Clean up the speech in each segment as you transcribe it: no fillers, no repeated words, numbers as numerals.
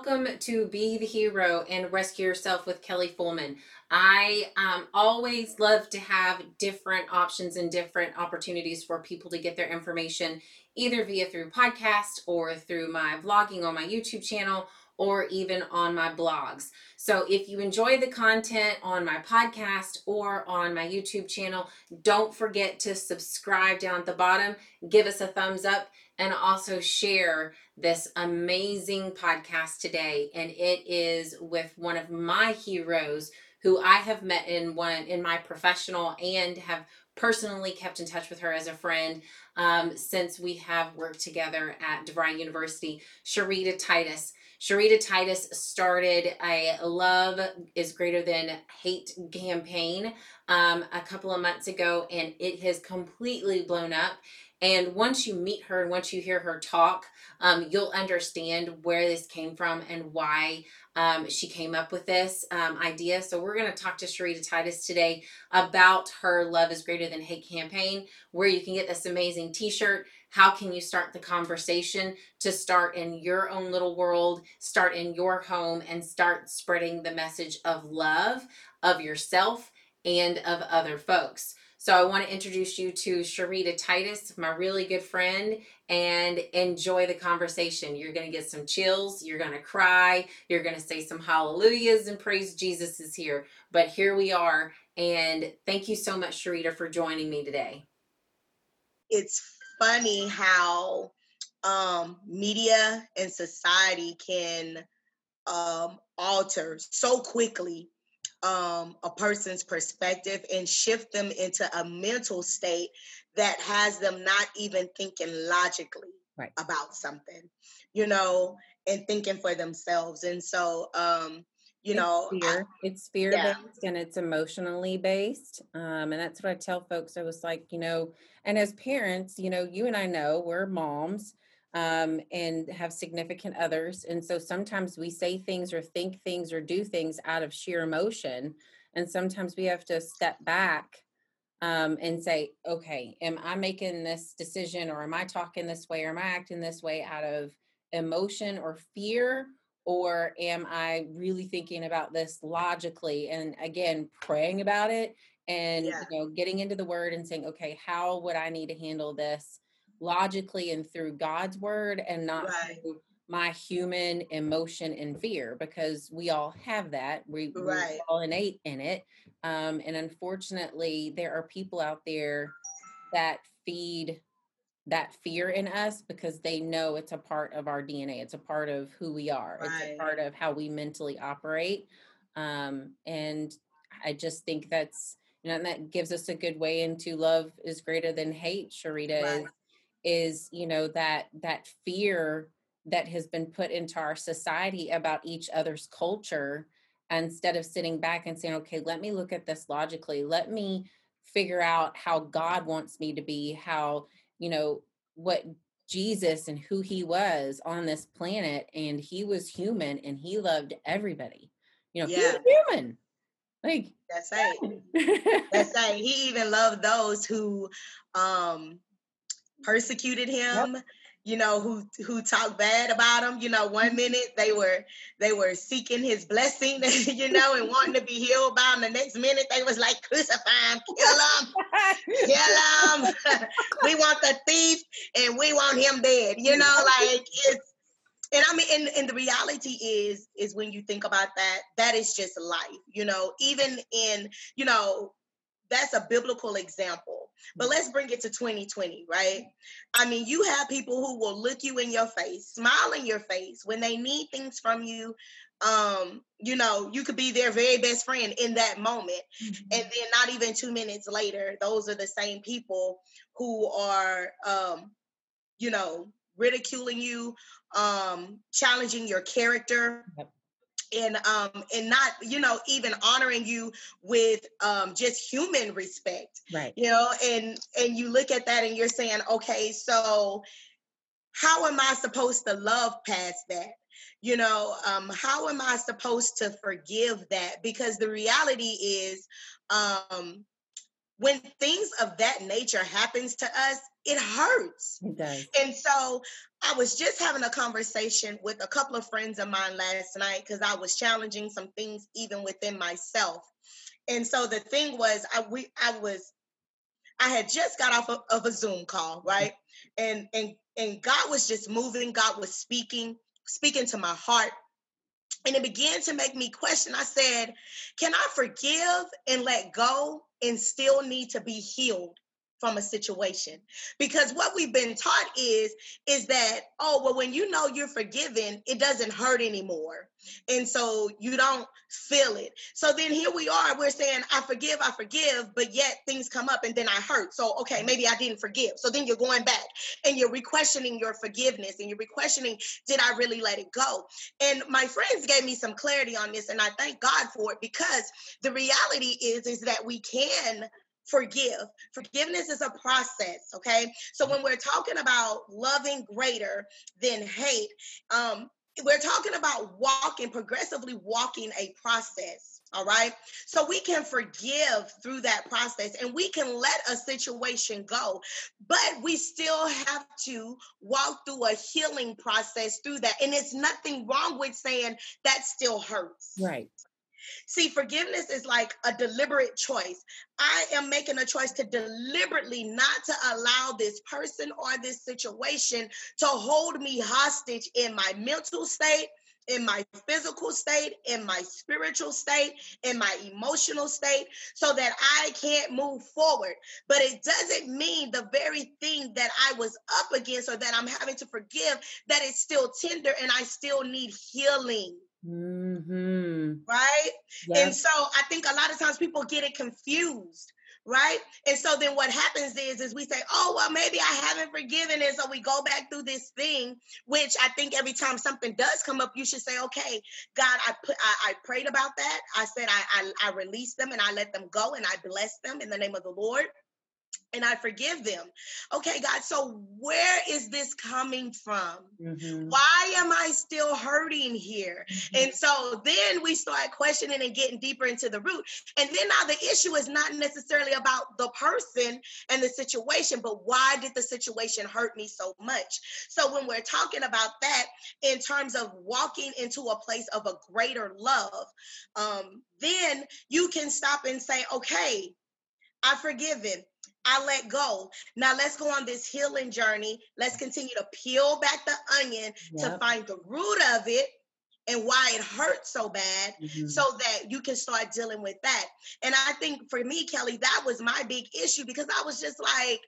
welcome to Be the Hero and Rescue Yourself with Kelly Fullman. I always love to have different options and different opportunities for people to get their information, either via through podcast or through my vlogging on my YouTube channel or even on my blogs. So if you enjoy the content on my podcast or on my YouTube channel, don't forget to subscribe down at the bottom, give us a thumbs up, and also share this amazing podcast today. And it is with one of my heroes who I have met in my professional and have personally kept in touch with her as a friend since we have worked together at DeVry University, Sharita Titus. Sharita Titus started a Love is Greater Than Hate campaign a couple of months ago, and it has completely blown up. And once you meet her and once you hear her talk, you'll understand where this came from and why she came up with this idea. So we're going to talk to Sharita Titus today about her Love is Greater Than Hate campaign, where you can get this amazing t-shirt. How can you start the conversation to start in your own little world, start in your home, and start spreading the message of love of yourself and of other folks. So I want to introduce you to Sharita Titus, my really good friend, and enjoy the conversation. You're going to get some chills. You're going to cry. You're going to say some hallelujahs and praise Jesus is here. But here we are. And thank you so much, Sharita, for joining me today. It's funny how media and society can alter so quickly a person's perspective and shift them into a mental state that has them not even thinking logically about something, and thinking for themselves. And so, it's fear based and it's emotionally based. And that's what I tell folks. I was like, and as parents, you and I know we're moms and have significant others. And so sometimes we say things or think things or do things out of sheer emotion. And sometimes we have to step back and say, okay, am I making this decision, or am I talking this way, or am I acting this way out of emotion or fear? Or am I really thinking about this logically? And again, praying about it and getting into the word and saying, okay, how would I need to handle this logically and through God's word, and not through my human emotion and fear? Because we all have that. We're all innate in it. And unfortunately, there are people out there that feed that fear in us because they know it's a part of our DNA. It's a part of who we are. It's a part of how we mentally operate. And I just think that's, and that gives us a good way into Love is Greater Than Hate, Sharita, is that fear that has been put into our society about each other's culture, instead of sitting back and saying, okay, let me look at this logically. Let me figure out how God wants me to be, how, what Jesus and who he was on this planet. And he was human and he loved everybody. He was human. Like, that's right. That's right. He even loved those who persecuted him, who talked bad about him. One minute they were seeking his blessing, and wanting to be healed by him. The next minute they was like, crucify him, kill him. We want the thief and we want him dead. Like it's, and I mean, and the reality is when you think about that is just life, even in, that's a biblical example. But let's bring it to 2020, right? I mean, you have people who will look you in your face, smile in your face when they need things from you. You could be their very best friend in that moment. Mm-hmm. And then not even 2 minutes later, those are the same people who are, ridiculing you, challenging your character. Yep. And not even honoring you with just human respect, right? And you look at that and you're saying, okay, so how am I supposed to love past that? How am I supposed to forgive that? Because the reality is, when things of that nature happens to us, it hurts. It does. And so I was just having a conversation with a couple of friends of mine last night because I was challenging some things even within myself. And so the thing was, I had just got off of a Zoom call, right? And God was just moving. God was speaking to my heart. And it began to make me question. I said, can I forgive and let go and still need to be healed from a situation? Because what we've been taught is that, oh, well, when you know you're forgiven, it doesn't hurt anymore. And so you don't feel it. So then here we are, we're saying, I forgive, but yet things come up and then I hurt. So, okay, maybe I didn't forgive. So then you're going back and you're re-questioning your forgiveness and you're re-questioning, did I really let it go? And my friends gave me some clarity on this, and I thank God for it, because the reality is that we can forgive. Forgiveness is a process, okay? So when we're talking about loving greater than hate, we're talking about progressively walking a process. All right. So we can forgive through that process and we can let a situation go, but we still have to walk through a healing process through that. And it's nothing wrong with saying that still hurts. Right. See, forgiveness is like a deliberate choice. I am making a choice to deliberately not to allow this person or this situation to hold me hostage in my mental state, in my physical state, in my spiritual state, in my emotional state, so that I can't move forward. But it doesn't mean the very thing that I was up against or that I'm having to forgive, that it's still tender and I still need healing. Mm-hmm. Right? Yep. And so I think a lot of times people get it confused, right? And so then what happens is we say, oh, well, maybe I haven't forgiven. And so we go back through this thing, which I think every time something does come up, you should say, okay, God, I prayed about that. I said, I released them and I let them go and I blessed them in the name of the Lord. And I forgive them. Okay, God, so where is this coming from? Mm-hmm. Why am I still hurting here? Mm-hmm. And so then we start questioning and getting deeper into the root. And then now the issue is not necessarily about the person and the situation, but why did the situation hurt me so much? So when we're talking about that in terms of walking into a place of a greater love, then you can stop and say, okay, I've forgiven. I let go. Now let's go on this healing journey. Let's continue to peel back the onion to find the root of it and why it hurts so bad, so that you can start dealing with that. And I think for me, Kelly, that was my big issue, because I was just like,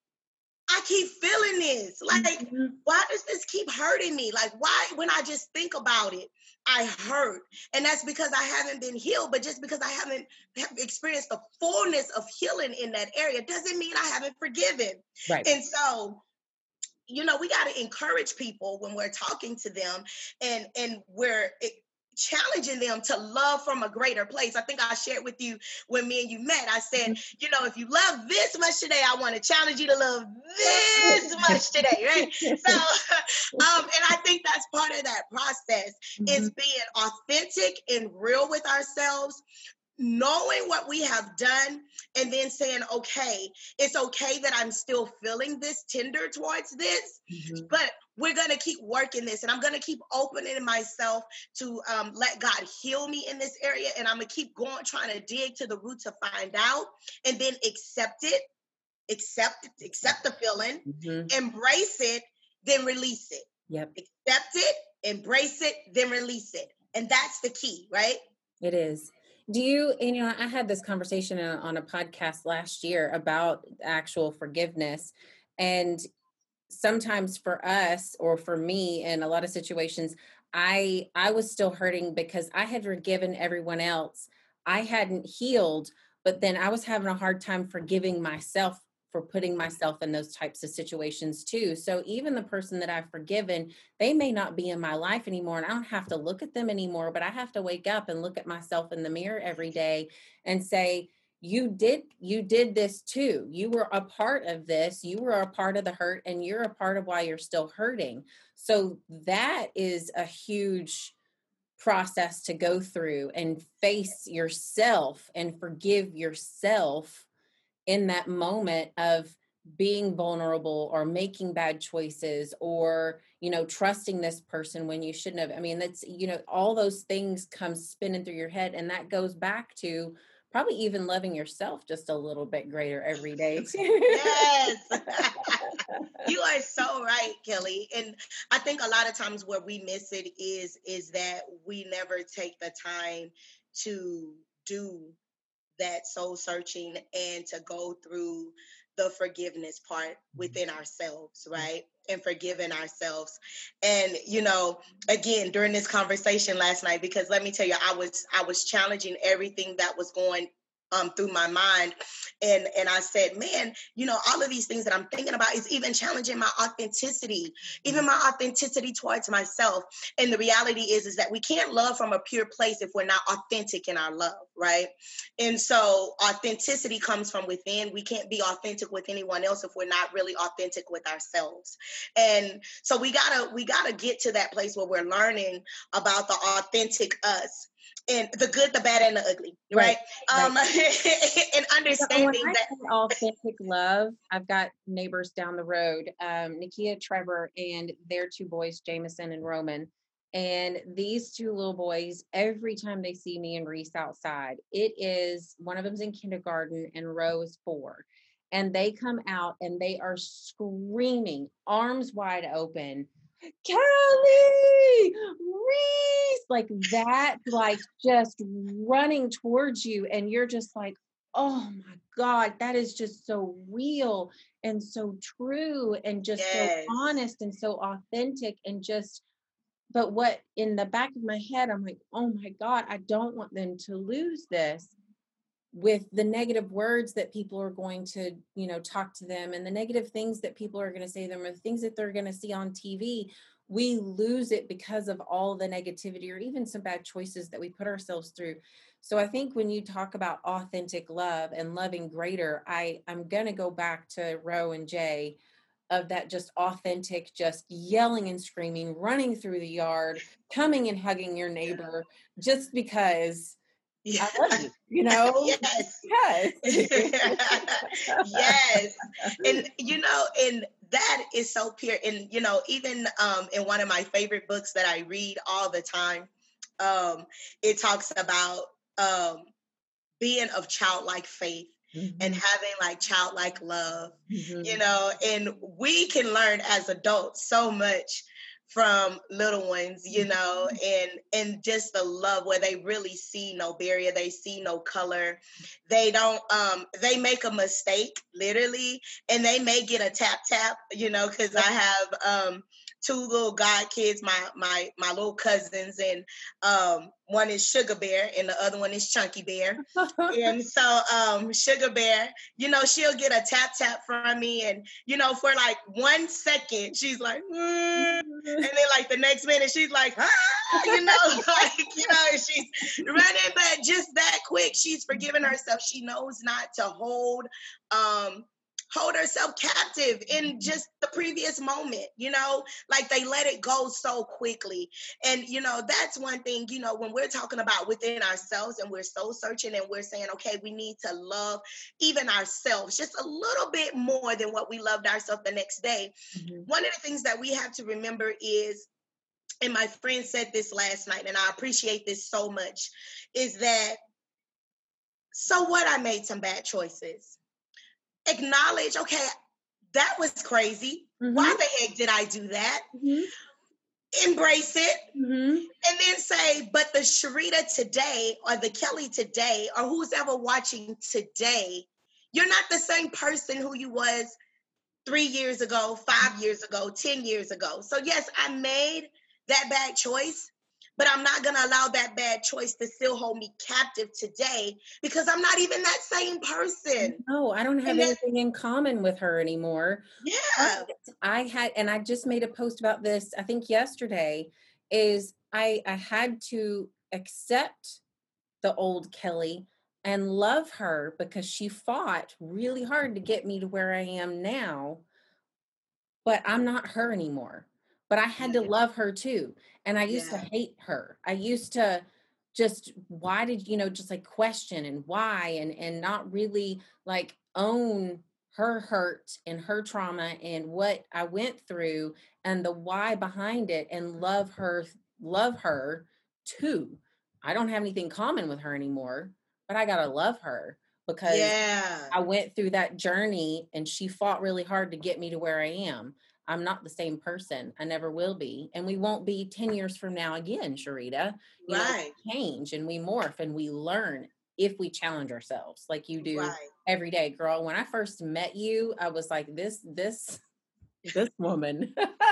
I keep feeling this. Like, why does this keep hurting me? Like, why, when I just think about it, I hurt? And that's because I haven't been healed. But just because I haven't experienced the fullness of healing in that area doesn't mean I haven't forgiven. Right. And so, you know, we got to encourage people when we're talking to them, and we're challenging them to love from a greater place. I think I shared with you when me and you met, I said, you know, if you love this much today, I want to challenge you to love this much today, right? So, and I think that's part of that process, is being authentic and real with ourselves, knowing what we have done, and then saying, okay, it's okay that I'm still feeling this tender towards this, but we're going to keep working this, and I'm going to keep opening myself to let God heal me in this area. And I'm going to keep going, trying to dig to the root to find out, and then accept the feeling, embrace it, then release it. Yep. Accept it, embrace it, then release it. And that's the key, right? It is. Do you, you know, I had this conversation on a podcast last year about actual forgiveness. And sometimes for us, or for me, in a lot of situations, I was still hurting because I had forgiven everyone else. I hadn't healed, but then I was having a hard time forgiving myself for putting myself in those types of situations too. So even the person that I've forgiven, they may not be in my life anymore, and I don't have to look at them anymore, but I have to wake up and look at myself in the mirror every day and say, you did this too. You were a part of this. You were a part of the hurt, and you're a part of why you're still hurting. So that is a huge process to go through and face yourself and forgive yourself in that moment of being vulnerable or making bad choices or, trusting this person when you shouldn't have. I mean, that's, all those things come spinning through your head. And that goes back to probably even loving yourself just a little bit greater every day too. Yes. You are so right, Kelly. And I think a lot of times where we miss it is that we never take the time to do that soul searching and to go through the forgiveness part within ourselves, right? And forgiving ourselves. And again, during this conversation last night, because let me tell you, I was challenging everything that was going through my mind. And I said, man, all of these things that I'm thinking about is even challenging my authenticity, even my authenticity towards myself. And the reality is that we can't love from a pure place if we're not authentic in our love, right? And so authenticity comes from within. We can't be authentic with anyone else if we're not really authentic with ourselves. And so we gotta get to that place where we're learning about the authentic us and the good, the bad, and the ugly, right? Right. And And when understanding I that. say authentic love, I've got neighbors down the road, Nakia, Trevor, and their two boys, Jameson and Roman. And these two little boys, every time they see me and Reese outside, it is one of them's in kindergarten and Ro is 4. And they come out and they are screaming, arms wide open, Kelly, Reese, like that, like just running towards you. And you're just like, oh my God, that is just so real and so true and just so Yes. honest and so authentic and just, but what in the back of my head, I'm like, oh my God, I don't want them to lose this with the negative words that people are going to, talk to them and the negative things that people are going to say to them or the things that they're going to see on TV. We lose it because of all the negativity or even some bad choices that we put ourselves through. So I think when you talk about authentic love and loving greater, I'm going to go back to Ro and Jay of that just authentic, just yelling and screaming, running through the yard, coming and hugging your neighbor just because Yeah. I love you, Yes. because. Yes. And and that is so pure. And even in one of my favorite books that I read all the time, um, it talks about um being of childlike faith and Mhm, having like childlike love, mhm. and we can learn as adults so much from little ones, and just the love where they really see no barrier, they see no color. They don't they make a mistake literally, and they may get a tap tap, because I have two little god kids, my little cousins, and one is Sugar Bear and the other one is Chunky Bear. And so Sugar Bear, she'll get a tap tap from me, and for like 1 second she's like, "Mm," and then like the next minute she's like, ah, like and she's running, but just that quick, she's forgiven herself. She knows not to um hold herself captive in just the previous moment, like they let it go so quickly. And that's one thing, when we're talking about within ourselves and we're soul searching and we're saying, okay, we need to love even ourselves just a little bit more than what we loved ourselves the next day. Mhm. One of the things that we have to remember is, and my friend said this last night, and I appreciate this so much, is that, so what, I made some bad choices. Acknowledge, okay, that was crazy. Why Mhm, the heck did I do that? mhm, Embrace it. mhm. And then say, but the Sharita today, or the Kelly today, or who's ever watching today, you're not the same person who you was 3 years ago, 5 years ago, 10 years ago. So yes, I made that bad choice, but I'm not going to allow that bad choice to still hold me captive today, because I'm not even that same person. No, I don't have And that, anything in common with her anymore. But yeah, I had, and I just made a post about this, I think yesterday, is I had to accept the old Kelly and love her because she fought really hard to get me to where I am now, but I'm not her anymore. But I had to yeah, love her too. And I used to yeah, hate her. I used to just, why did, just like question and why and not really like own her hurt and her trauma and what I went through and the why behind it and love her too. I don't have anything common with her anymore, but I got to love her because Yeah. I went through that journey and she fought really hard to get me to where I am. I'm not the same person. I never will be. And we won't be 10 years from now again, Sharita. Right. We change and we morph and we learn if we challenge ourselves like you do Right. every day. Girl, when I first met you, I was like, this woman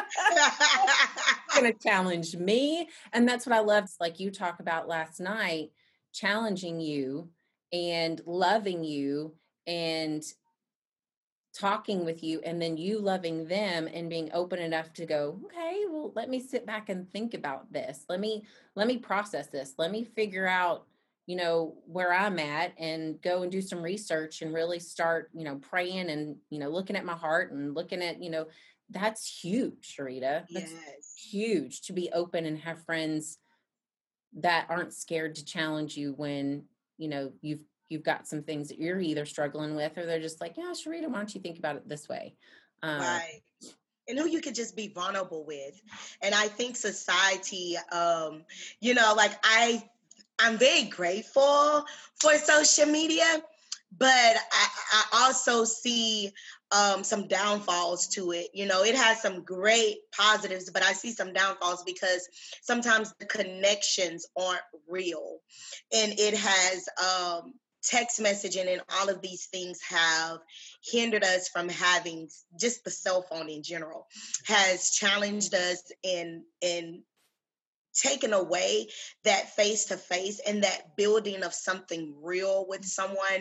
gonna challenge me. And that's what I loved, like you talk about last night, challenging you and loving you and talking with you and then you loving them and being open enough to go, okay, well, let me sit back and think about this. Let me process this. Let me figure out, where I'm at and go and do some research and really start, praying and, looking at my heart and looking at, that's huge, Sharita. That's Yes. huge to be open and have friends that aren't scared to challenge you when you've got some things that you're either struggling with or they're just like, yeah, Sharita, why don't you think about it this way. um Right. And who you could just be vulnerable with. And I think society, like I'm very grateful for social media, but I also see some downfalls to it. It has some great positives, but I see some downfalls because sometimes the connections aren't real. And it has text messaging and all of these things have hindered us from having just the cell phone in general, has challenged us in taken away that face to face and that building of something real with someone.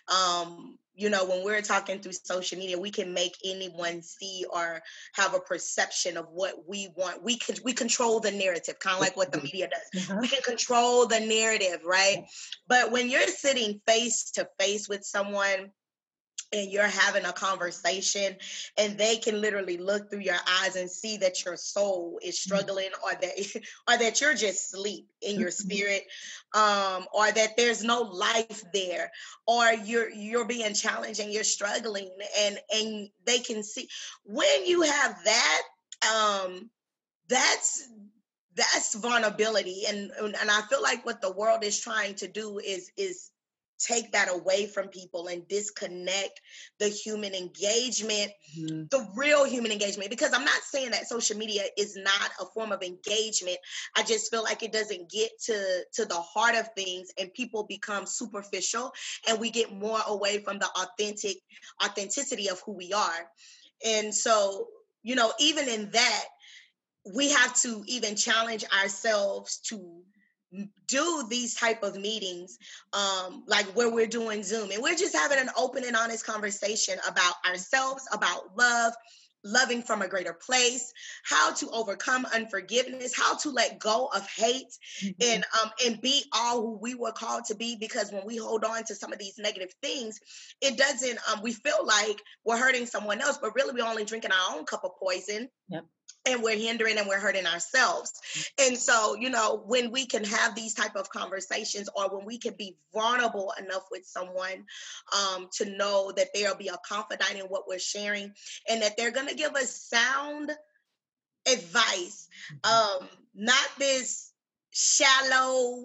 When we're talking through social media, we can make anyone see or have a perception of what we want. We control the narrative, kind of like what the media does. uh-huh. We can control the narrative, right? But when you're sitting face to face with someone and you're having a conversation and they can literally look through your eyes and see that your soul is struggling, or that or that you're just asleep in your spirit, or that there's no life there, or you're being challenged and you're struggling, and they can see when you have that. Um that's that's vulnerability, and I feel like what the world is trying to do is take that away from people and disconnect the human engagement, Mhm. the real human engagement. Because I'm not saying that social media is not a form of engagement. I just feel like it doesn't get to the heart of things, and people become superficial, and we get more away from the authenticity of who we are. And so, even in that, we have to even challenge ourselves to do these type of meetings, like where we're doing Zoom and we're just having an open and honest conversation about ourselves, about love, loving from a greater place, how to overcome unforgiveness, how to let go of hate, Mhm. and be all who we were called to be. Because when we hold on to some of these negative things, it doesn't, we feel like we're hurting someone else, but really we're only drinking our own cup of poison, Yep. and we're hindering and we're hurting ourselves. And so, when we can have these type of conversations, or when we can be vulnerable enough with someone, to know that there'll be a confidant in what we're sharing, and that they're going to give us sound advice, not this shallow,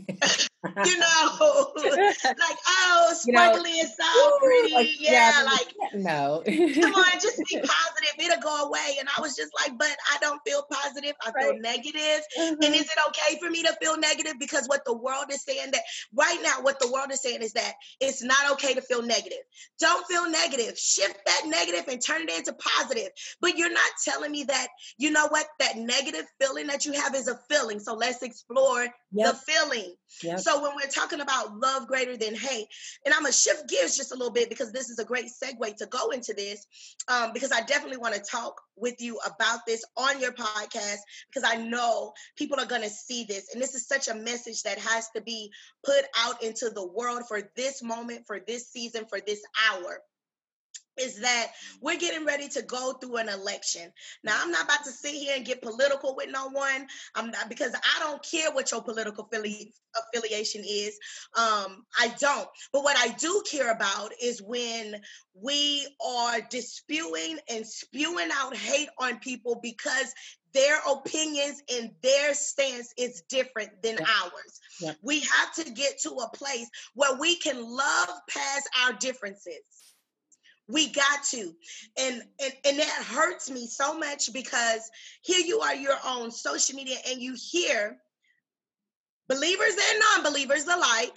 like, oh, you know sparkly and so like, pretty, yeah, yeah, like, no. come on, just be positive. It'll go away. And I was just like, but I don't feel positive. I feel Right. negative. And is Uh-huh. it okay for me to feel negative? Because what the world is saying, that right now, what the world is saying is that it's not okay to feel negative. Don't feel negative. Shift that negative and turn it into positive. But you're not telling me that, you know what, that negative feeling that you have is a feeling. So let's explore the Yep. feeling. Yep. So when we're talking about love greater than hate, and I'm gonna shift gears just a little bit because this is a great segue to go into this, because I definitely want to talk with you about this on your podcast, because I know people are gonna see this, and this is such a message that has to be put out into the world for this moment, for this season, for this hour. is that we're getting ready to go through an election. Now, I'm not about to sit here and get political with no one. I'm not, because I don't care what your political affiliation is. I don't. But what I do care about is when we are disputing and spewing out hate on people because their opinions and their stance is different than ours. Yep. We have to get to a place where we can love past our differences. We got to. And that hurts me so much because here you are, you're on social media and you hear believers and non-believers alike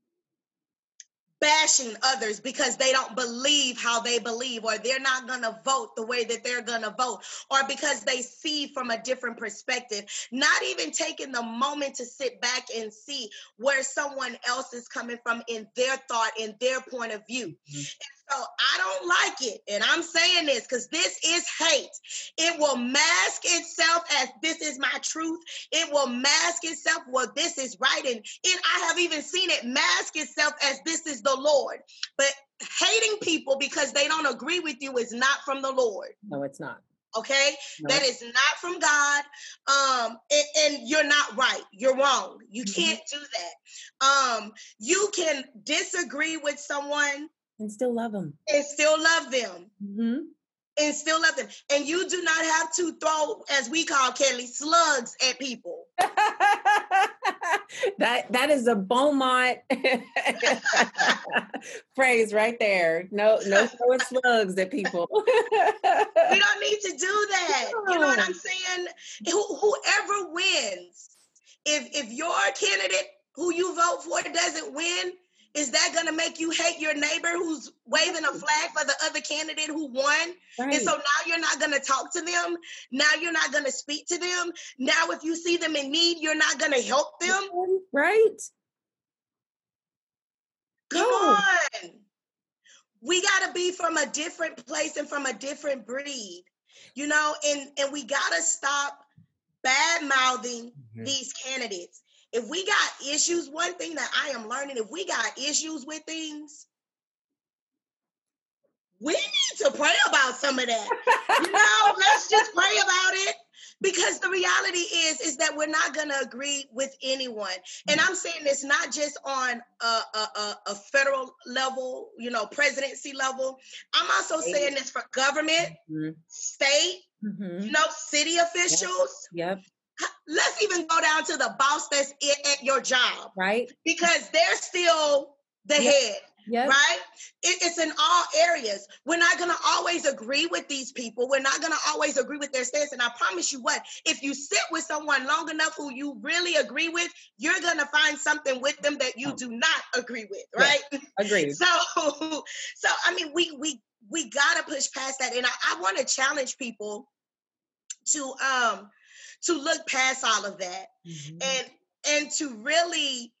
bashing others because they don't believe how they believe, or they're not going to vote the way that they're going to vote, or because they see from a different perspective, not even taking the moment to sit back and see where someone else is coming from in their thought, in their point of view. And so I don't like it. And I'm saying this because this is hate. It will mask itself as this is my truth. It will mask itself, well, this is right. And I have even seen it mask itself as this is the Lord. But hating people because they don't agree with you is not from the Lord. No, it's not. Okay? No. That is not from God. And you're not right. You're wrong. You can't do that. You can disagree with someone and still love them. And still love them. Mm-hmm. And still love them. And you do not have to throw, as we call Kelly, slugs at people. That is a Beaumont phrase right there. No throwing slugs at people. We don't need to do that. You know what I'm saying? Whoever wins, if your candidate who you vote for doesn't win, is that going to make you hate your neighbor who's waving a flag for the other candidate who won? Right. And so now you're not going to talk to them. Now you're not going to speak to them. Now if you see them in need, you're not going to help them. Right. Come on. We got to be from a different place and from a different breed, you know, and we got to stop bad-mouthing these candidates. If we got issues, one thing that I am learning, if we got issues with things, we need to pray about some of that. You know, let's just pray about it, because the reality is that we're not going to agree with anyone. And I'm saying this not just on a federal level, you know, presidency level. I'm also saying this for government, state, you know, city officials. Yep. Let's even go down to the boss that's at your job. Right. Because they're still the head. Yep. Right? It's in all areas. We're not going to always agree with these people. We're not going to always agree with their stance. And I promise you what, if you sit with someone long enough who you really agree with, you're going to find something with them that you do not agree with. Right? Yeah. Agreed. So I mean, we got to push past that. And I want to challenge people to look past all of that and to really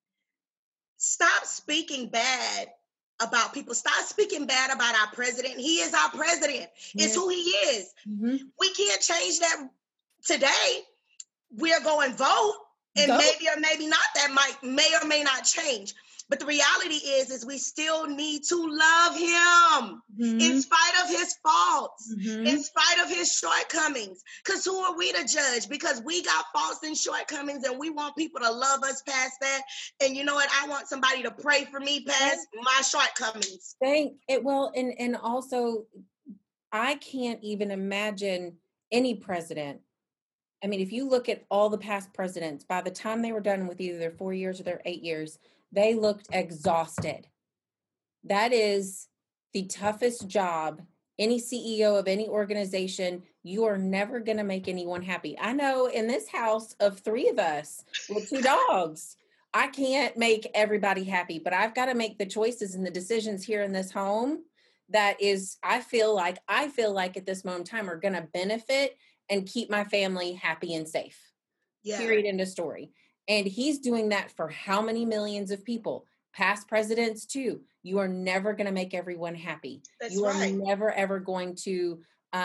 stop speaking bad about people. Stop speaking bad about our president. He is our president. It's who he is. We can't change that today. We're going to vote, and maybe or maybe not that may or may not change. But the reality is we still need to love him in spite of his faults, in spite of his shortcomings. Because who are we to judge? Because we got faults and shortcomings, and we want people to love us past that. And you know what? I want somebody to pray for me past my shortcomings. And also, I can't even imagine any president. I mean, if you look at all the past presidents, by the time they were done with either their 4 years or their 8 years, they looked exhausted. That is the toughest job. Any CEO of any organization, you are never going to make anyone happy. I know in this house of 3 of us with 2 dogs, I can't make everybody happy, but I've got to make the choices and the decisions here in this home that is, I feel like at this moment in time are going to benefit and keep my family happy and safe. Yeah. Period. End of story. And he's doing that for how many millions of people? Past presidents too. You are never going to make everyone happy. That's you are right. never, ever going to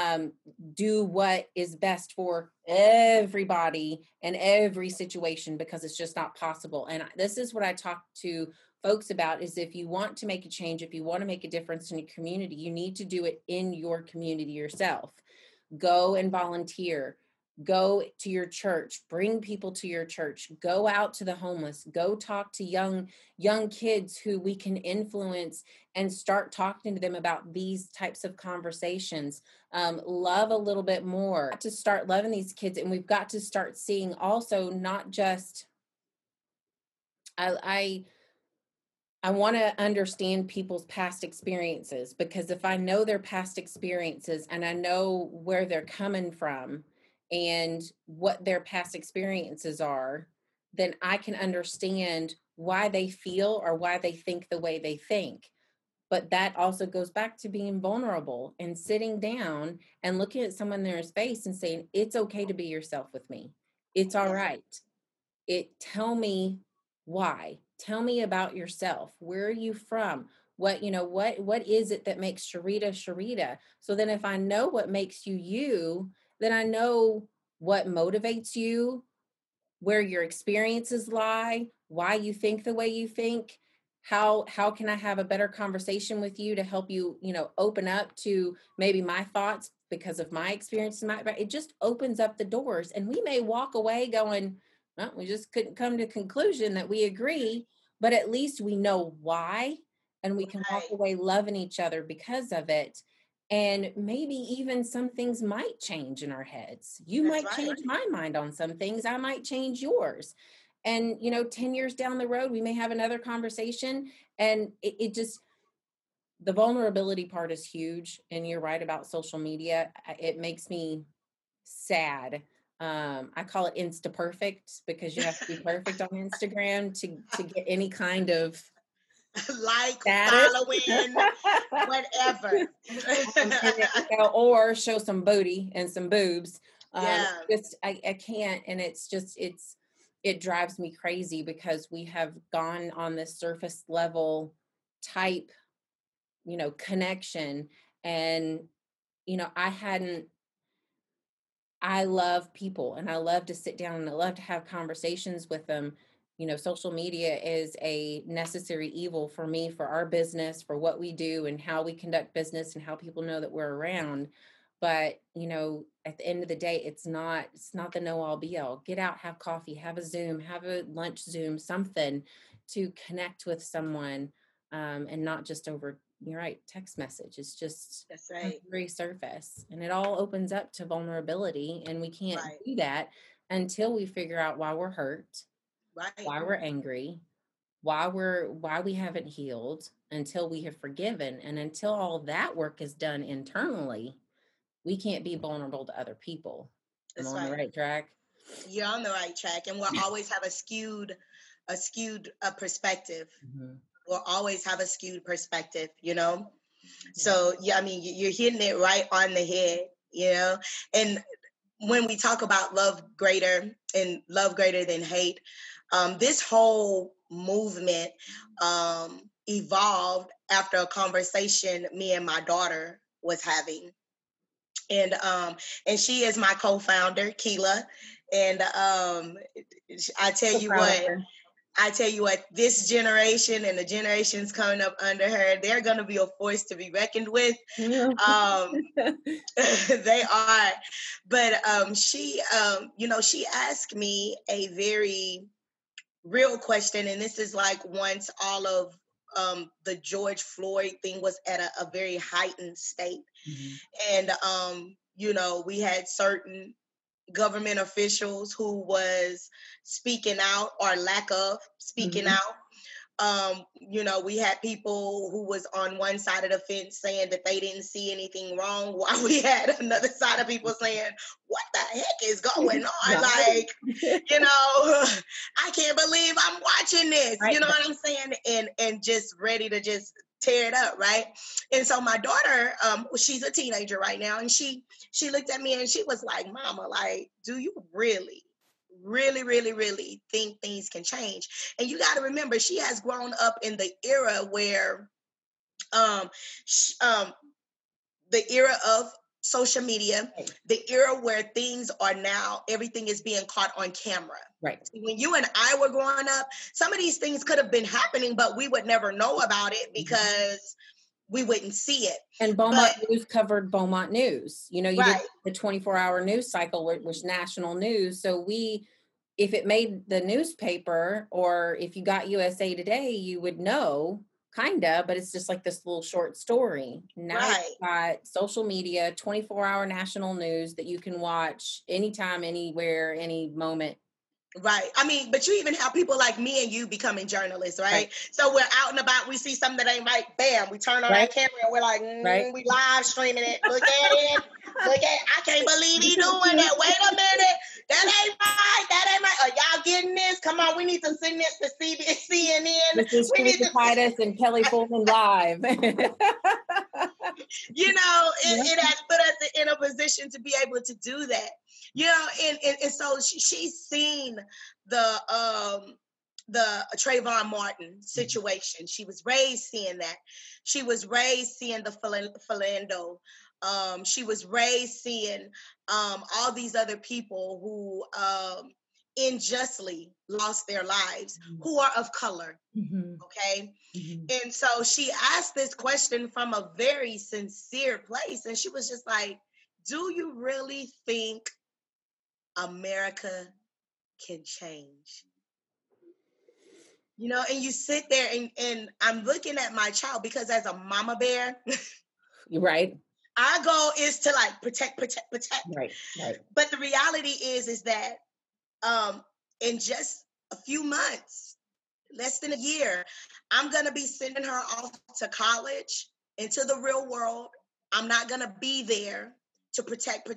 do what is best for everybody in every situation, because it's just not possible. And this is what I talk to folks about is if you want to make a change, if you want to make a difference in your community, you need to do it in your community yourself. Go and volunteer. Go to your church, bring people to your church, go out to the homeless, go talk to young kids who we can influence and start talking to them about these types of conversations. Love a little bit more to start loving these kids. And we've got to start seeing also not just I want to understand people's past experiences, because if I know their past experiences and I know where they're coming from and what their past experiences are, then I can understand why they feel or why they think the way they think. But that also goes back to being vulnerable and sitting down and looking at someone in their face and saying, it's okay to be yourself with me. It's all Yeah. right. Tell me why. Tell me about yourself. Where are you from? What is it that makes Sharita Sharita? So then if I know what makes you you, then I know what motivates you, where your experiences lie, why you think the way you think. How can I have a better conversation with you to help you, open up to maybe my thoughts because of my experience? It just opens up the doors, and we may walk away going, well, we just couldn't come to a conclusion that we agree, but at least we know why, and we can walk Right. away loving each other because of it. And maybe even some things might change in our heads. You That's might right. change my mind on some things. I might change yours. And, 10 years down the road, we may have another conversation. And it just, the vulnerability part is huge. And you're right about social media. It makes me sad. I call it Insta perfect, because you have to be perfect on Instagram to get any kind of Like, status. following, whatever. Or show some booty and some boobs. Yeah. I can't, and it drives me crazy, because we have gone on this surface level type, connection. And I love people, and I love to sit down, and I love to have conversations with them. Social media is a necessary evil for me, for our business, for what we do and how we conduct business and how people know that we're around. But, at the end of the day, it's not the know all be all. Get out, have coffee, have a Zoom, have a lunch Zoom, something to connect with someone, and not just over, you're right, text message. It's just That's on right. the very surface, and it all opens up to vulnerability, and we can't Right. do that until we figure out why we're hurt, Right. why we're angry, why we haven't healed, until we have forgiven, and until all that work is done internally, we can't be vulnerable to other people. I'm That's on the right. right track. You're on the right track, and we'll always have a skewed perspective. Mhm. We'll always have a skewed perspective, you know. Yeah. So yeah, I mean, you're hitting it right on the head, you know. And when we talk about love greater and love greater than hate, this whole movement evolved after a conversation me and my daughter was having. And she is my co-founder, Keela. And I tell So you proud of what, her. this generation and the generations coming up under her, they're going to be a force to be reckoned with. Um, they are. But she asked me a very real question, and this is like once all of the George Floyd thing was at a very heightened state. Mhm. And we had certain government officials who was speaking out, or lack of speaking Mhm. out. We had people who was on one side of the fence saying that they didn't see anything wrong, while we had another side of people saying, what the heck is going on? Like, I can't believe I'm watching this. Right. You know what I'm saying? And just ready to just tear it up, right? And so my daughter, she's a teenager right now, and she looked at me and she was like, Mama, like, do you really, really, really, really think things can change? And you got to remember, she has grown up in the era where, um, sh- um, the era of social media, Right. the era where things are now, everything is being caught on camera. Right. When you and I were growing up, some of these things could have been happening, but we would never know about it because we wouldn't see it. And Beaumont News covered Beaumont News. You did Right. the 24-hour news cycle, where it was national news. So if it made the newspaper, or if you got USA Today, you would know, kinda, but it's just like this little short story. Now Right. you've got social media, 24-hour national news that you can watch anytime, anywhere, any moment. Right. I mean, but you even have people like me and you becoming journalists, right? Right. So we're out and about, we see something that ain't right, bam, we turn on our Right. camera and we're like, Right. we live streaming it. Look at it. I can't believe he doing that. Wait a minute. That ain't right. That ain't right. Are y'all getting this? Come on, we need to send this to CNN. This is We need to, Titus and Kelly Fulton live. it has put us in a position to be able to do that. And so she's seen the Trayvon Martin situation. She was raised seeing that. She was raised seeing the Philando. She was raised seeing all these other people who unjustly lost their lives, who are of color. Okay. And so she asked this question from a very sincere place. And she was just like, do you really think America can change? And you sit there and I'm looking at my child, because as a mama bear, You're right. our goal is to like protect. Right. But the reality is that in just a few months, less than a year, I'm going to be sending her off to college, into the real world. I'm not going to be there to protect.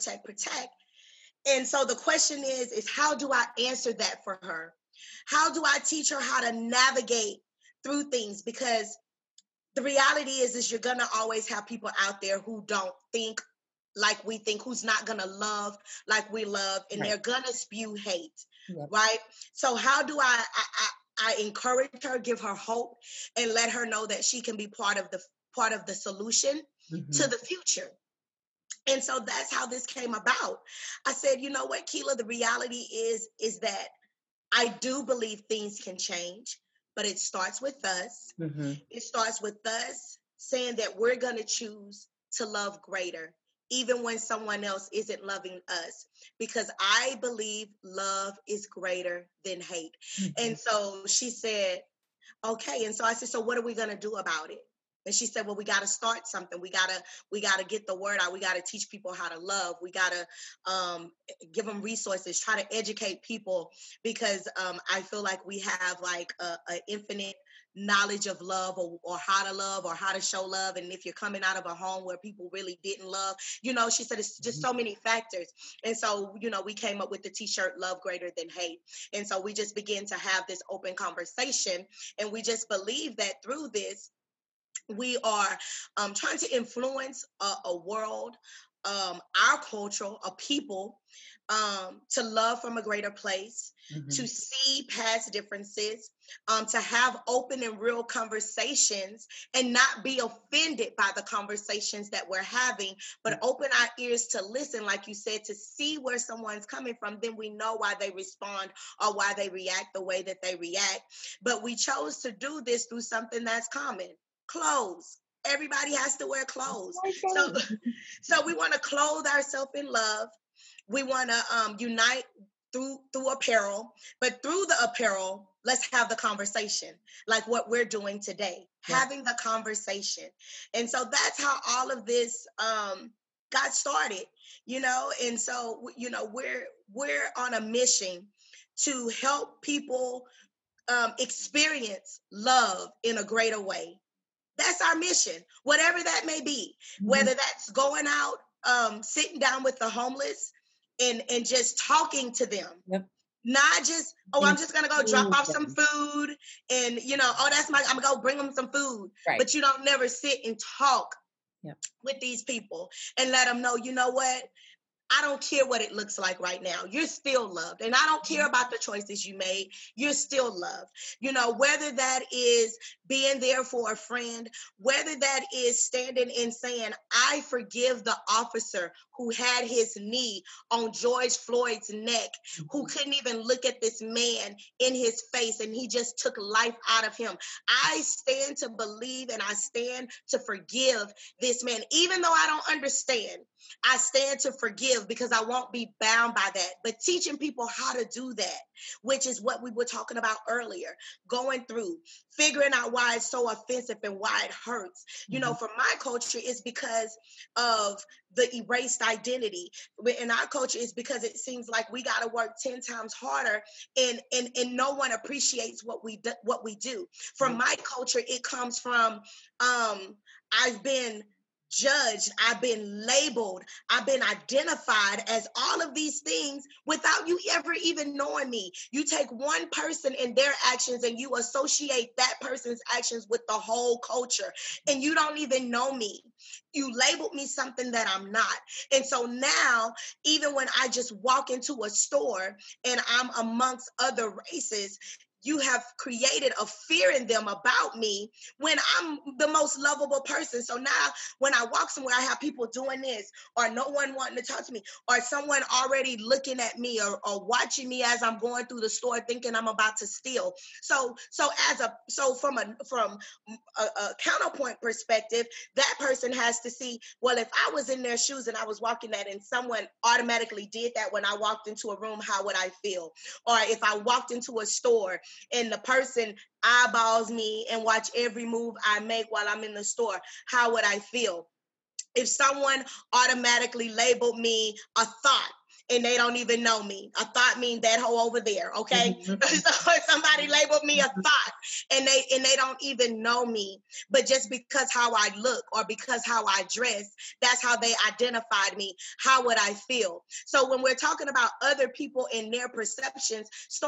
And so the question is how do I answer that for her? How do I teach her how to navigate through things? Because the reality is you're going to always have people out there who don't think like we think, who's not going to love like we love, and they're going to spew hate, right? So how do I encourage her, give her hope, and let her know that she can be part of the solution to the future? And so that's how this came about. I said, you know what, Keela, the reality is that I do believe things can change, but it starts with us. It starts with us saying that we're going to choose to love greater, even when someone else isn't loving us, because I believe love is greater than hate. And so she said, okay. And so I said, so what are we going to do about it? And she said, well, we got to start something. We got to get the word out. We got to teach people how to love. We got to give them resources, try to educate people, because I feel like we have like an infinite knowledge of love, or how to love, or how to show love. And if you're coming out of a home where people really didn't love, she said it's just so many factors. And so, we came up with the t-shirt, Love Greater Than Hate. And so we just began to have this open conversation. And we just believe that through this, we are trying to influence a world, our culture, a people, to love from a greater place, to see past differences, to have open and real conversations, and not be offended by the conversations that we're having, but open our ears to listen, like you said, to see where someone's coming from. Then we know why they respond or why they react the way that they react. But we chose to do this through something that's common. Clothes. Everybody has to wear clothes. So we want to clothe ourselves in love. We want to unite through apparel, but through the apparel, let's have the conversation, like what we're doing today, having the conversation. And so that's how all of this got started, and so, we're on a mission to help people experience love in a greater way. That's our mission, whatever that may be, whether that's going out, sitting down with the homeless and just talking to them. Not just, I'm just going to go drop off some food and, I'm going to go bring them some food. Right. But you don't never sit and talk with these people and let them know, you know what? I don't care what it looks like right now. You're still loved. And I don't care about the choices you made. You're still loved. You know, whether that is being there for a friend, whether that is standing and saying, I forgive the officer who had his knee on George Floyd's neck, who couldn't even look at this man in his face, and he just took life out of him. I stand to believe and I stand to forgive this man, even though I don't understand. I stand to forgive because I won't be bound by that. But teaching people how to do that, which is what we were talking about earlier, going through, figuring out why it's so offensive and why it hurts. You know, for my culture, it's because of the erased identity. In our culture, it's because it seems like we got to work 10 times harder, and no one appreciates what we do. From my culture, it comes from I've been judged, I've been labeled, I've been identified as all of these things without you ever even knowing me. You take one person and their actions and you associate that person's actions with the whole culture, and you don't even know me. You labeled me something that I'm not. And so now, even when I just walk into a store and I'm amongst other races, you have created a fear in them about me when I'm the most lovable person. So now when I walk somewhere, I have people doing this, or no one wanting to talk to me, or someone already looking at me or watching me as I'm going through the store thinking I'm about to steal. So from a counterpoint perspective, that person has to see, well, if I was in their shoes and I was walking that and someone automatically did that when I walked into a room, how would I feel? Or if I walked into a store and the person eyeballs me and watch every move I make while I'm in the store, how would I feel? If someone automatically labeled me a thought and they don't even know me, a thought means that hoe over there, okay? So if somebody labeled me a thought and they don't even know me, but just because how I look or because how I dress, that's how they identified me, how would I feel? So when we're talking about other people and their perceptions,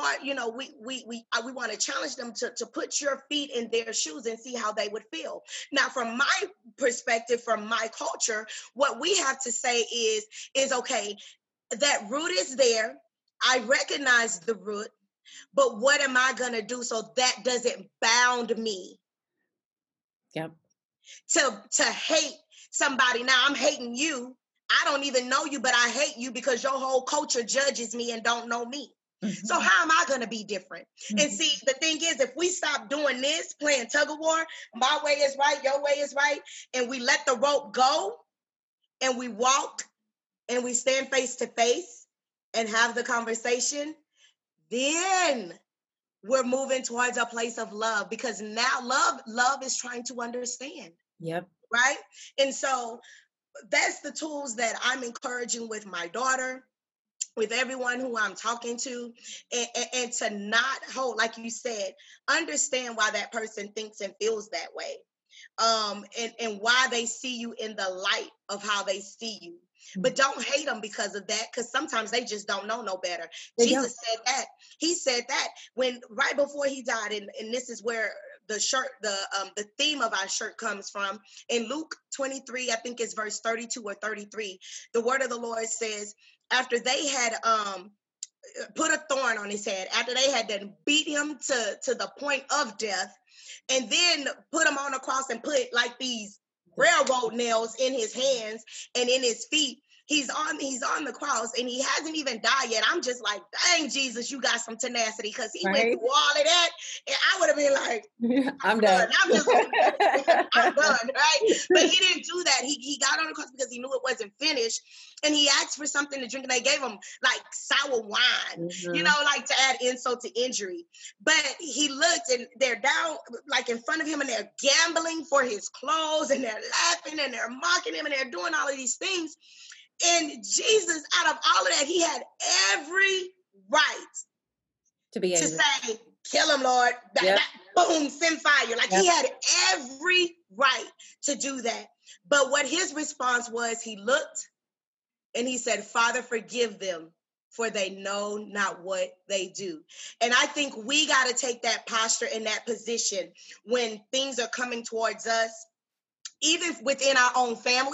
we want to challenge them to put your feet in their shoes and see how they would feel. Now, from my perspective, from my culture, what we have to say is okay, that root is there. I recognize the root, but what am I going to do so that doesn't bound me? Yep. To hate somebody. Now I'm hating you. I don't even know you, but I hate you because your whole culture judges me and don't know me. So how am I going to be different? And see, the thing is, if we stop doing this, playing tug of war, my way is right, your way is right, and we let the rope go and we walk and we stand face to face and have the conversation, then we're moving towards a place of love, because now love is trying to understand. Yep. Right? And so that's the tools that I'm encouraging with my daughter, with everyone who I'm talking to, and to not hold, like you said, understand why that person thinks and feels that way. And why they see you in the light of how they see you. But don't hate them because of that, because sometimes they just don't know no better. Jesus said that. He said that when right before he died, and this is where the theme of our shirt comes from. In Luke 23, I think it's verse 32 or 33, the word of the Lord says, after they had put a thorn on his head, after they had then beat him to the point of death, and then put him on a cross and put like these railroad nails in his hands and in his feet. He's on the cross and he hasn't even died yet. I'm just like, dang, Jesus, you got some tenacity, because he went through all of that, and I would have been like, I'm done. I'm just going, I'm done, right? But he didn't do that. He got on the cross because he knew it wasn't finished, and he asked for something to drink, and they gave him like sour wine, like to add insult to injury. But he looked, and they're down like in front of him, and they're gambling for his clothes, and they're laughing, and they're mocking him, and they're doing all of these things. And Jesus, out of all of that, he had every right to say, kill him, Lord. Boom, send fire. Like he had every right to do that. But what his response was, he looked and he said, Father, forgive them, for they know not what they do. And I think we got to take that posture and that position when things are coming towards us, even within our own family.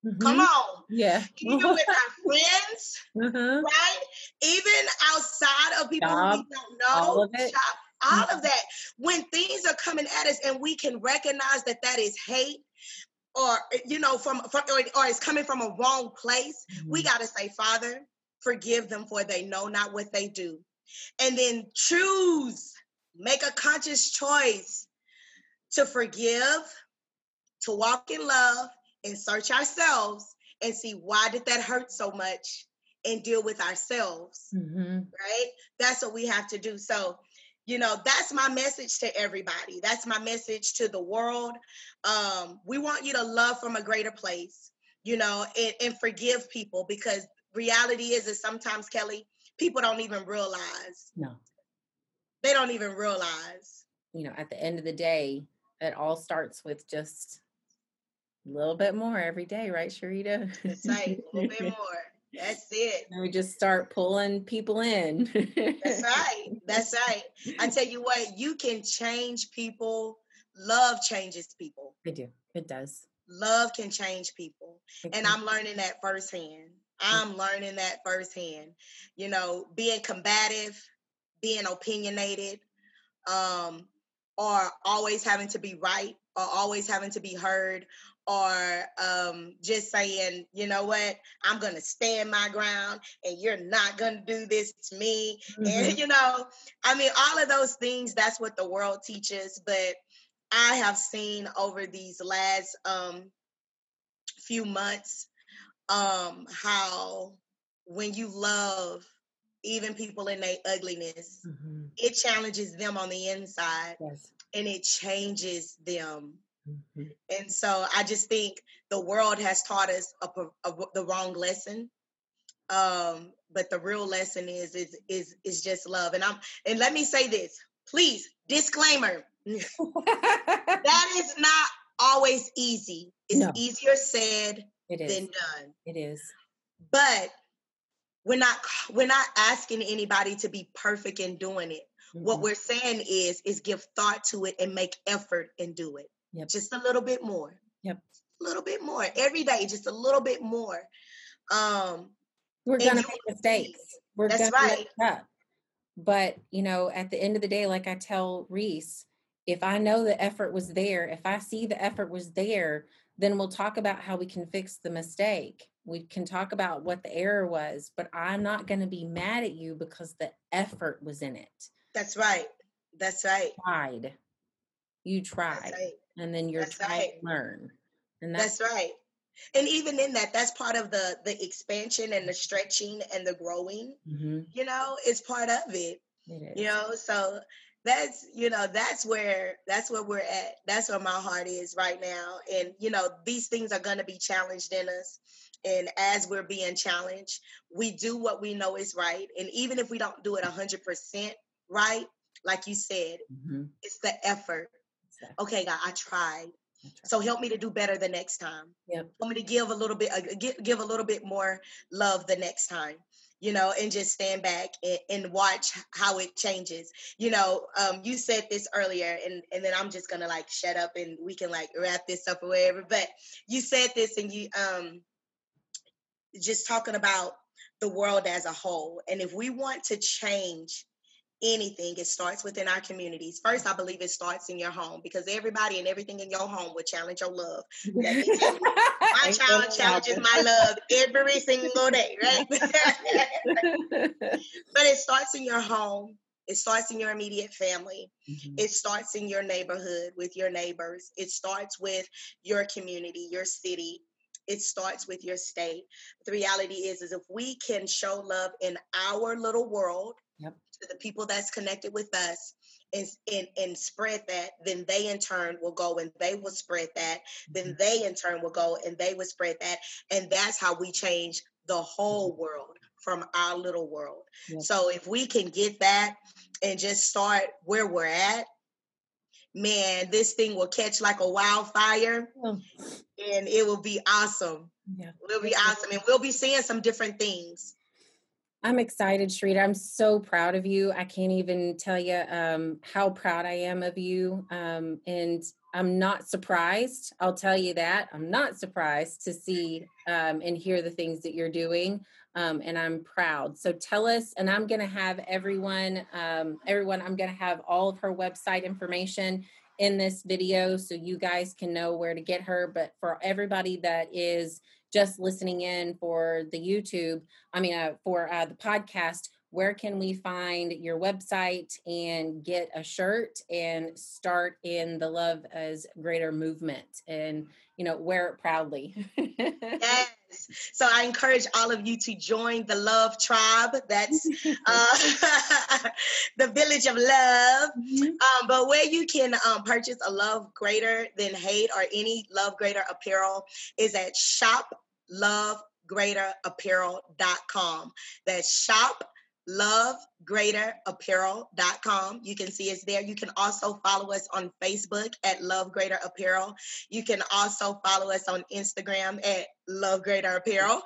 Come on. Yeah. Even with our friends, right? Even outside of people who we Job, don't know, all of it. all of that. When things are coming at us and we can recognize that that is hate, or from or it's coming from a wrong place, we got to say, Father, forgive them, for they know not what they do. And then make a conscious choice to forgive, to walk in love, and search ourselves and see, why did that hurt so much, and deal with ourselves, right? That's what we have to do. So, that's my message to everybody. That's my message to the world. We want you to love from a greater place, and forgive people, because reality is that sometimes, Kelly, people don't even realize. No. They don't even realize. At the end of the day, it all starts with just a little bit more every day, right, Sharita? That's right, a little bit more. That's it. And we just start pulling people in. That's right. That's right. I tell you what, you can change people. Love changes people. They do. It does. Love can change people. And I'm learning that firsthand. Being combative, being opinionated, or always having to be right, or always having to be heard, or just saying, you know what, I'm going to stand my ground and you're not going to do this to me. And, all of those things, that's what the world teaches. But I have seen over these last few months how when you love even people in their ugliness, it challenges them on the inside. Yes. And it changes them. And so I just think the world has taught us the wrong lesson. But the real lesson is just love. And let me say this, please, disclaimer. That is not always easy. It's easier said than done. It is. But we're not asking anybody to be perfect in doing it. What we're saying is give thought to it and make effort and do it. Yep. Just a little bit more. Yep. A little bit more every day, just a little bit more. We're gonna make mistakes. We're That's gonna right. mess up. But at the end of the day, like I tell Reese, if I know the effort was there, if I see the effort was there, then we'll talk about how we can fix the mistake. We can talk about what the error was, but I'm not going to be mad at you because the effort was in it. That's right. That's right. You tried. That's right. And then you're trying to learn. And that's right. And even in that, that's part of the expansion and the stretching and the growing, it's part of it. It is. So that's where we're at. That's where my heart is right now. And, these things are going to be challenged in us. And as we're being challenged, we do what we know is right. And even if we don't do it 100% right, like you said, it's the effort. Okay, God, I tried. So help me to do better the next time. Yep. Help me to give a little bit more love the next time, and just stand back and watch how it changes. You said this earlier, and then I'm just gonna shut up and we can wrap this up or whatever. But you said this, and you just talking about the world as a whole, and if we want to change anything, it starts within our communities. First, I believe it starts in your home, because everybody and everything in your home will challenge your love. Let me tell you, my child challenges my love every single day, right? But it starts in your home. It starts in your immediate family. It starts in your neighborhood with your neighbors. It starts with your community, your city. It starts with your state. The reality is if we can show love in our little world, to the people that's connected with us, and spread that, then they in turn will go and they will spread that. Then they in turn will go and they will spread that. And that's how we change the whole world from our little world. So if we can get that and just start where we're at, man, this thing will catch like a wildfire, and it will be awesome. It will be awesome. And we'll be seeing some different things. I'm excited, Sharita. I'm so proud of you. I can't even tell you how proud I am of you. And I'm not surprised. I'll tell you that. I'm not surprised to see and hear the things that you're doing. And I'm proud. So tell us, and I'm going to have everyone, I'm going to have all of her website information in this video so you guys can know where to get her. But for everybody that is just listening in for the YouTube, for the podcast, where can we find your website and get a shirt and start in the Love is Greater movement and, wear it proudly? Yes. So I encourage all of you to join the Love Tribe. That's the Village of Love. But where you can purchase a Love Greater Than Hate or any Love Greater apparel is at shoplovegreaterapparel.com. That's shoplovegreaterapparel.com. You can see us there. You can also follow us on Facebook at Love Greater Apparel. You can also follow us on Instagram at Love Greater Apparel.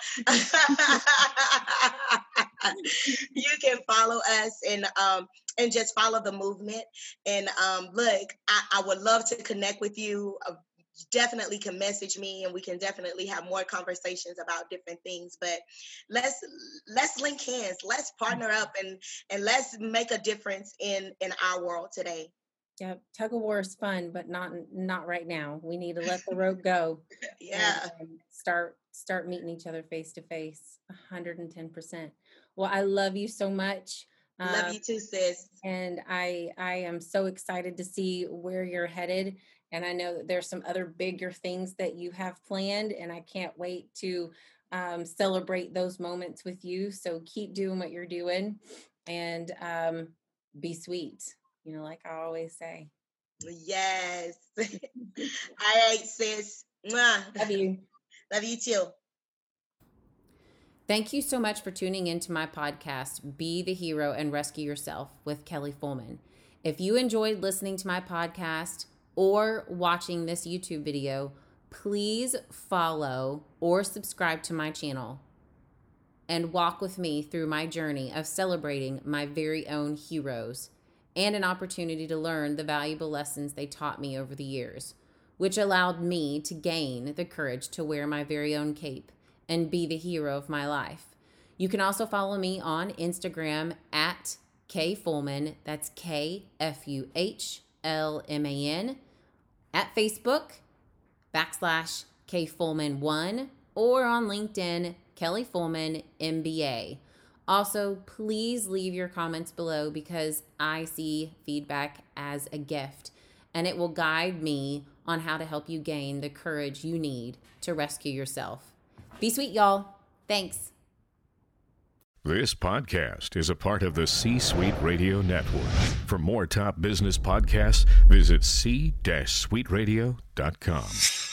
You can follow us and just follow the movement. And look, I would love to connect with you. Definitely can message me and we can definitely have more conversations about different things, but let's link hands, let's partner up and let's make a difference in our world today. Yep. Tug of war is fun, but not right now. We need to let the rope go. Yeah. And start meeting each other face to face. 110%. Well, I love you so much. Love you too, sis. And I am so excited to see where you're headed. And I know that there's some other bigger things that you have planned, and I can't wait to celebrate those moments with you. So keep doing what you're doing and be sweet, like I always say. Yes. All right, sis. Mwah. Love you. Love you too. Thank you so much for tuning into my podcast, Be the Hero and Rescue Yourself with Kelly Fullman. If you enjoyed listening to my podcast or watching this YouTube video, please follow or subscribe to my channel and walk with me through my journey of celebrating my very own heroes and an opportunity to learn the valuable lessons they taught me over the years, which allowed me to gain the courage to wear my very own cape and be the hero of my life. You can also follow me on Instagram at K Fullman, that's KFUHLMAN, at Facebook, /K Fullman1, or on LinkedIn, Kelly Fullman MBA. Also, please leave your comments below because I see feedback as a gift, and it will guide me on how to help you gain the courage you need to rescue yourself. Be sweet, y'all. Thanks. This podcast is a part of the C-Suite Radio Network. For more top business podcasts, visit c-suiteradio.com.